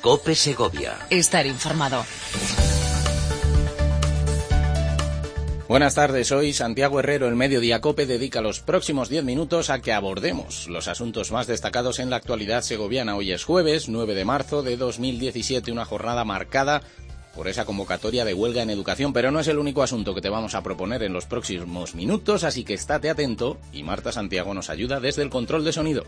COPE Segovia. Estar informado. Buenas tardes, soy Santiago Herrero. El Mediodía COPE dedica los próximos 10 minutos a que abordemos los asuntos más destacados en la actualidad segoviana. Hoy es jueves 9 de marzo de 2017, una jornada marcada por esa convocatoria de huelga en educación, pero no es el único asunto que te vamos a proponer en los próximos minutos, así que estate atento y Marta Santiago nos ayuda desde el control de sonido.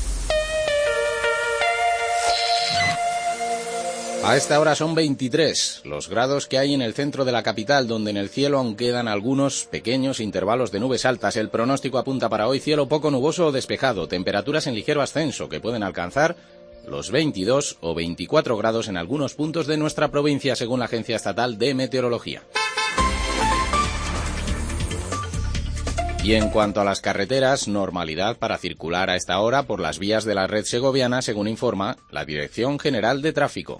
A esta hora son 23 los grados que hay en el centro de la capital, donde en el cielo aún quedan algunos pequeños intervalos de nubes altas. El pronóstico apunta para hoy cielo poco nuboso o despejado, temperaturas en ligero ascenso que pueden alcanzar los 22 o 24 grados en algunos puntos de nuestra provincia, según la Agencia Estatal de Meteorología. Y en cuanto a las carreteras, normalidad para circular a esta hora por las vías de la red segoviana, según informa la Dirección General de Tráfico.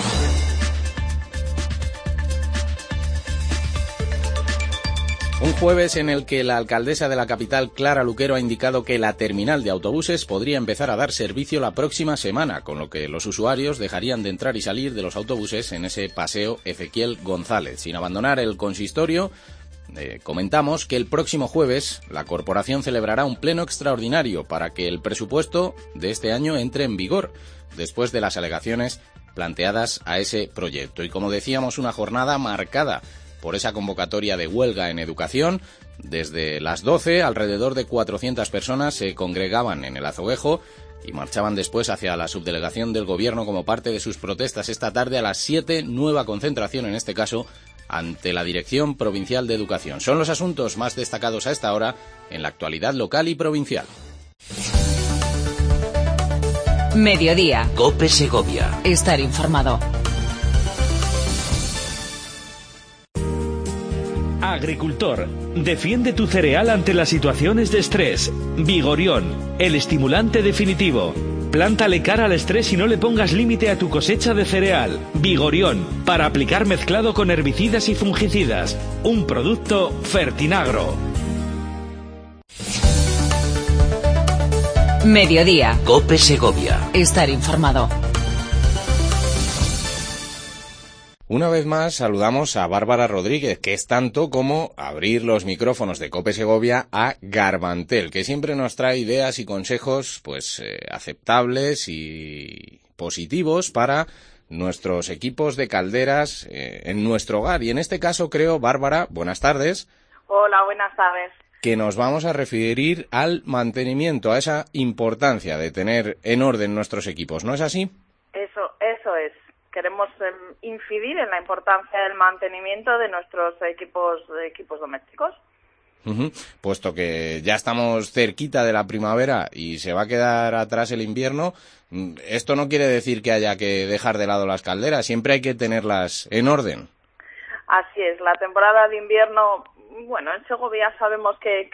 Un jueves en el que la alcaldesa de la capital, Clara Luquero, ha indicado que la terminal de autobuses podría empezar a dar servicio la próxima semana, con lo que los usuarios dejarían de entrar y salir de los autobuses en ese paseo Ezequiel González. Sin abandonar el consistorio, comentamos que el próximo jueves la corporación celebrará un pleno extraordinario para que el presupuesto de este año entre en vigor, después de las alegaciones planteadas a ese proyecto. Y como decíamos, una jornada marcada por esa convocatoria de huelga en educación. Desde las 12, alrededor de 400 personas se congregaban en el Azoguejo y marchaban después hacia la subdelegación del Gobierno como parte de sus protestas. Esta tarde a las 7, nueva concentración, en este caso ante la Dirección Provincial de Educación. Son los asuntos más destacados a esta hora en la actualidad local y provincial. Mediodía. COPE Segovia. Estar informado. Agricultor, defiende tu cereal ante las situaciones de estrés. Vigorión, el estimulante definitivo. Plántale cara al estrés y no le pongas límite a tu cosecha de cereal. Vigorión, para aplicar mezclado con herbicidas y fungicidas. Un producto Fertinagro. Mediodía. COPE Segovia. Estar informado. Una vez más saludamos a Bárbara Rodríguez, que es tanto como abrir los micrófonos de COPE Segovia a Garbantel, que siempre nos trae ideas y consejos aceptables y positivos para nuestros equipos de calderas en nuestro hogar. Y en este caso creo, Bárbara, buenas tardes. Hola, buenas tardes. Que nos vamos a referir al mantenimiento, a esa importancia de tener en orden nuestros equipos, ¿no es así? Eso es. Queremos incidir en la importancia del mantenimiento de nuestros equipos domésticos. Puesto que ya estamos cerquita de la primavera y se va a quedar atrás el invierno, esto no quiere decir que haya que dejar de lado las calderas, siempre hay que tenerlas en orden. Así es, la temporada de invierno, bueno, en Segovia sabemos que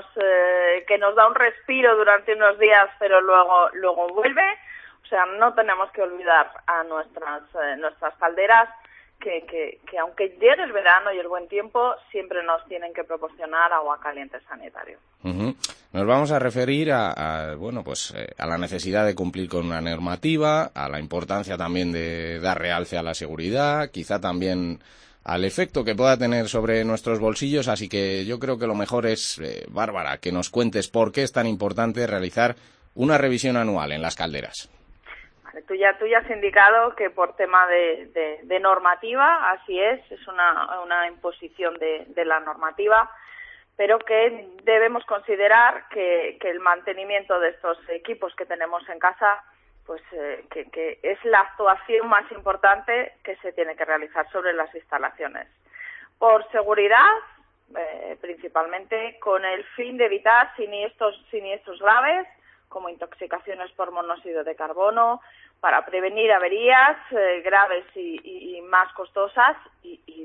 nos da un respiro durante unos días, pero luego vuelve. O sea, no tenemos que olvidar a nuestras calderas que aunque llegue el verano y el buen tiempo, siempre nos tienen que proporcionar agua caliente sanitario. Nos vamos a referir a la necesidad de cumplir con una normativa, a la importancia también de dar realce a la seguridad, quizá también al efecto que pueda tener sobre nuestros bolsillos, así que yo creo que lo mejor es, Bárbara, que nos cuentes por qué es tan importante realizar una revisión anual en las calderas. Tú ya has indicado que por tema de normativa, así es una imposición de la normativa, pero que debemos considerar que el mantenimiento de estos equipos que tenemos en casa, pues que es la actuación más importante que se tiene que realizar sobre las instalaciones. Por seguridad, principalmente con el fin de evitar siniestros graves, como intoxicaciones por monóxido de carbono, para prevenir averías graves y más costosas y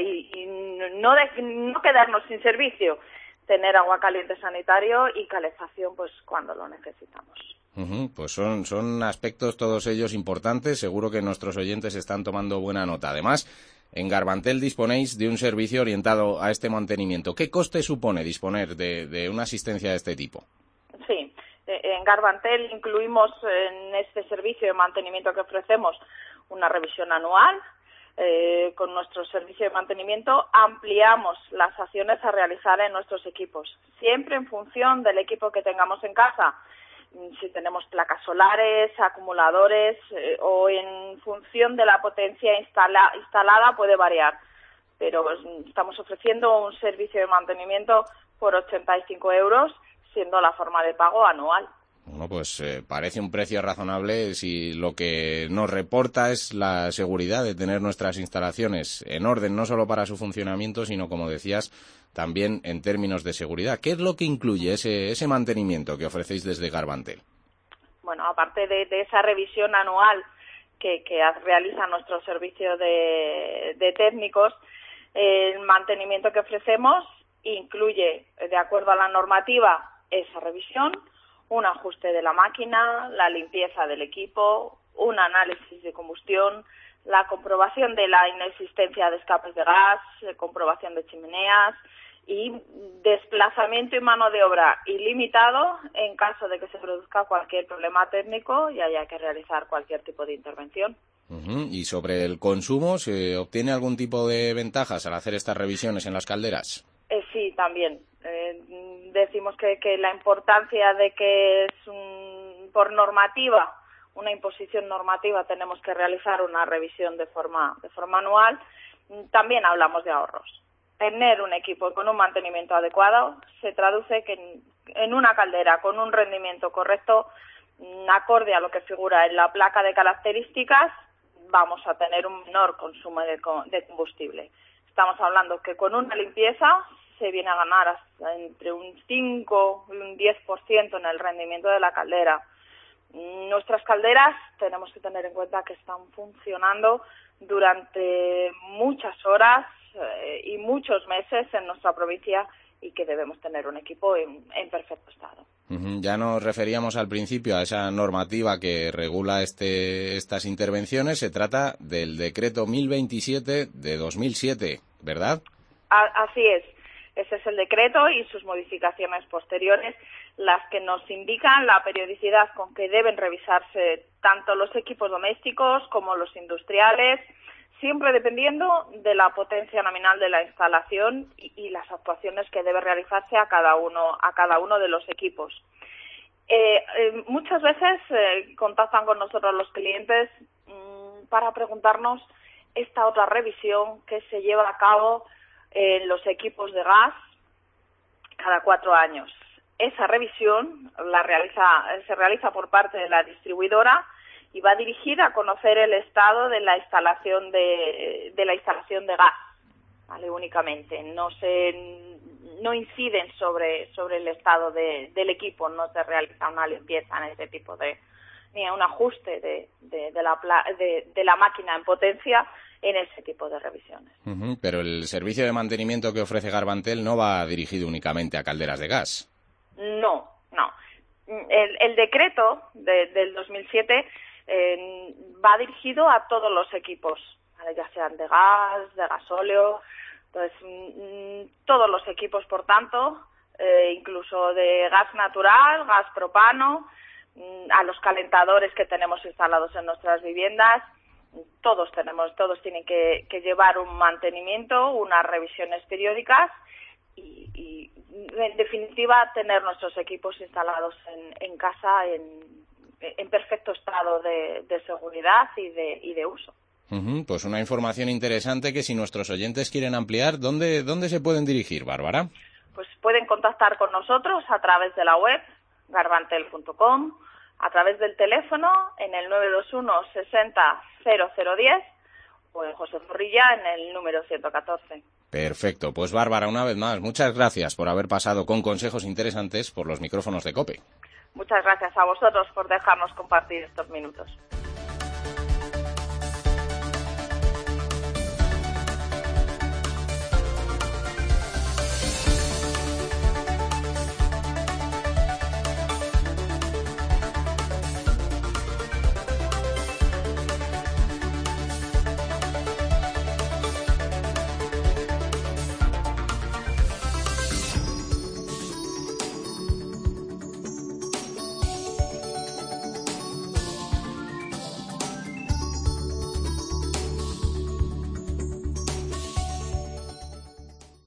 no quedarnos sin servicio, tener agua caliente sanitario y calefacción pues cuando lo necesitamos. Pues son aspectos todos ellos importantes, seguro que nuestros oyentes están tomando buena nota. Además, en Garbantel disponéis de un servicio orientado a este mantenimiento. ¿Qué coste supone disponer de una asistencia de este tipo? Sí, en Garbantel incluimos en este servicio de mantenimiento que ofrecemos una revisión anual. Con nuestro servicio de mantenimiento ampliamos las acciones a realizar en nuestros equipos, siempre en función del equipo que tengamos en casa. Si tenemos placas solares, acumuladores o en función de la potencia instalada puede variar, pero estamos ofreciendo un servicio de mantenimiento por 85 €, siendo la forma de pago anual. Bueno, pues parece un precio razonable si lo que nos reporta es la seguridad de tener nuestras instalaciones en orden, no solo para su funcionamiento, sino, como decías, también en términos de seguridad. ¿Qué es lo que incluye ese mantenimiento que ofrecéis desde Garbantel? Bueno, aparte de esa revisión anual que realiza nuestro servicio de técnicos, el mantenimiento que ofrecemos incluye, de acuerdo a la normativa, esa revisión, un ajuste de la máquina, la limpieza del equipo, un análisis de combustión, la comprobación de la inexistencia de escapes de gas, comprobación de chimeneas y desplazamiento y mano de obra ilimitado en caso de que se produzca cualquier problema técnico y haya que realizar cualquier tipo de intervención. ¿Y sobre el consumo, se obtiene algún tipo de ventajas al hacer estas revisiones en las calderas? Sí, también. Decimos que la importancia de que es por normativa, una imposición normativa, tenemos que realizar una revisión de forma anual. También hablamos de ahorros. Tener un equipo con un mantenimiento adecuado se traduce que en una caldera con un rendimiento correcto, acorde a lo que figura en la placa de características, vamos a tener un menor consumo de combustible. Estamos hablando que con una limpieza se viene a ganar hasta entre un 5 y un 10% en el rendimiento de la caldera. Nuestras calderas tenemos que tener en cuenta que están funcionando durante muchas horas y muchos meses en nuestra provincia y que debemos tener un equipo en perfecto estado. Ya nos referíamos al principio a esa normativa que regula estas intervenciones. Se trata del decreto 1027 de 2007, ¿verdad? Así es. Ese es el decreto y sus modificaciones posteriores, las que nos indican la periodicidad con que deben revisarse tanto los equipos domésticos como los industriales, siempre dependiendo de la potencia nominal de la instalación y las actuaciones que debe realizarse a cada uno de los equipos. Muchas veces contactan con nosotros los clientes para preguntarnos esta otra revisión que se lleva a cabo en los equipos de gas cada 4 años. Esa revisión se realiza por parte de la distribuidora y va dirigida a conocer el estado de la instalación de gas, ¿vale? Únicamente. No inciden sobre el estado del equipo, no se realiza una limpieza en ese tipo ni un ajuste de la máquina en potencia en ese tipo de revisiones. Pero el servicio de mantenimiento que ofrece Garbantel no va dirigido únicamente a calderas de gas. No. El decreto del 2007 va dirigido a todos los equipos, ¿vale? Ya sean de gas, de gasóleo, entonces todos los equipos, por tanto, incluso de gas natural, gas propano, a los calentadores que tenemos instalados en nuestras viviendas. Todos tienen que llevar un mantenimiento, unas revisiones periódicas y en definitiva tener nuestros equipos instalados en casa en perfecto estado de seguridad y de uso. Pues una información interesante que si nuestros oyentes quieren ampliar, ¿dónde se pueden dirigir, Bárbara? Pues pueden contactar con nosotros a través de la web garbantel.com, a través del teléfono en el 921 60 0010 o en José Zorrilla en el número 114. Perfecto. Pues Bárbara, una vez más, muchas gracias por haber pasado con consejos interesantes por los micrófonos de COPE. Muchas gracias a vosotros por dejarnos compartir estos minutos.